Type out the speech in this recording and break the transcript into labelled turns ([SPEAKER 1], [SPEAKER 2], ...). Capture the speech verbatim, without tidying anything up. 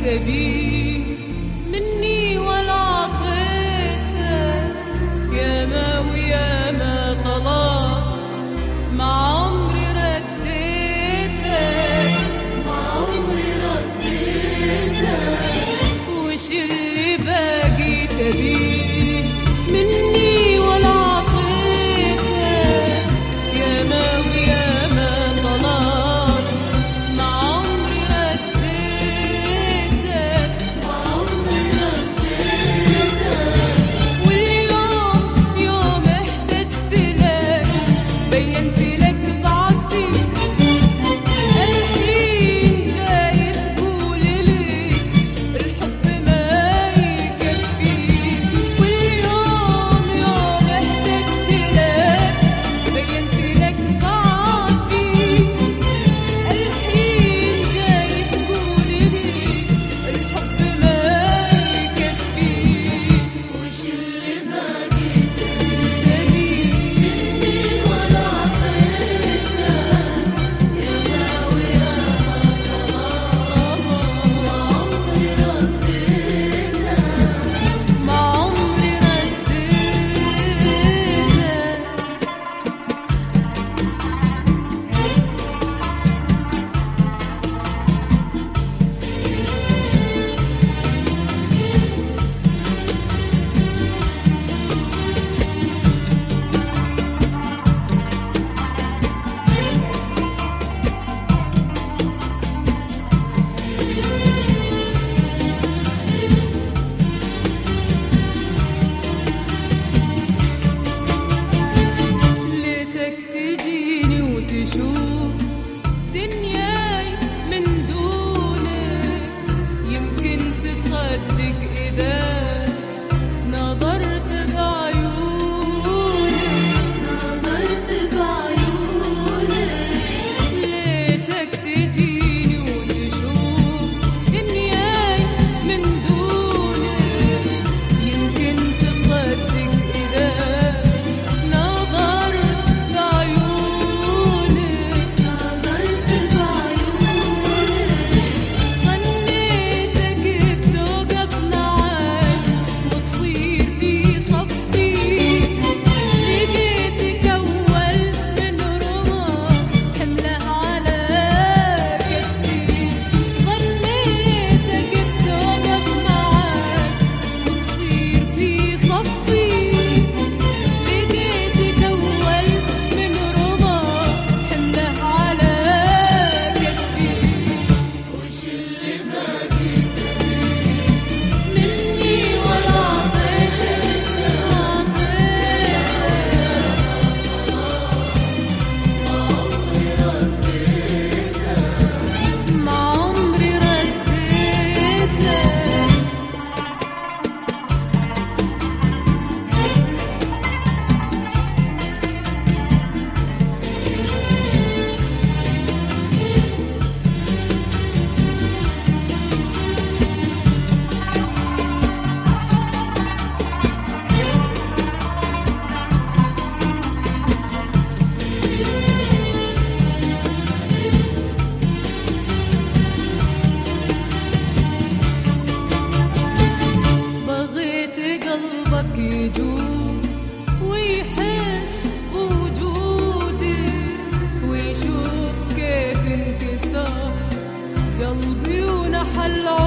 [SPEAKER 1] تبيه مني ولا عطيتك، ياما وياما طلبت ما عمري رديتك، ما عمري رديتك. وش اللي باقي تبيه مني ولا عطيتك، ياما وياما طلبت ما عمري رديتك، ما عمري رديتك. واليوم يوم احتجت لك بينت لك ضعفي، الحين جاي تقول لي الحب ما يكفي. واليوم يوم احتجت لك بينت لك ضعفي، الحين جاي تقول لي الحب ما يكفي. وش اللي باقي تبيه مني ولا عطيتك، ياما وياما طلبت ما عمري رديتك، ما عمري رديتك. ليتك تجيني وتشوف دنياي من دونك، يمكن تصدق إذا نظرت بعيونك، نظرت بعيونك. ليتك تجيني وتشوف دنياي من دونك، يمكن تصدق إذا نظرت بعيونك، نظرت بعيونك. ظنيتك بتوقف معاي وتصير في صفي، لقيتك أول من رمى حمله على كتفي. ظنيتك بتوقف معاي وتصير في صفي، لقيتك أول من رمى حمله على كتفي. وش اللي باقي مني ولا عطيتك، عطيتك ما عمري رديتك. بغيت قلبك يجوب ويحس بوجودي، ويشوف كيف انكسر قلبي ونحل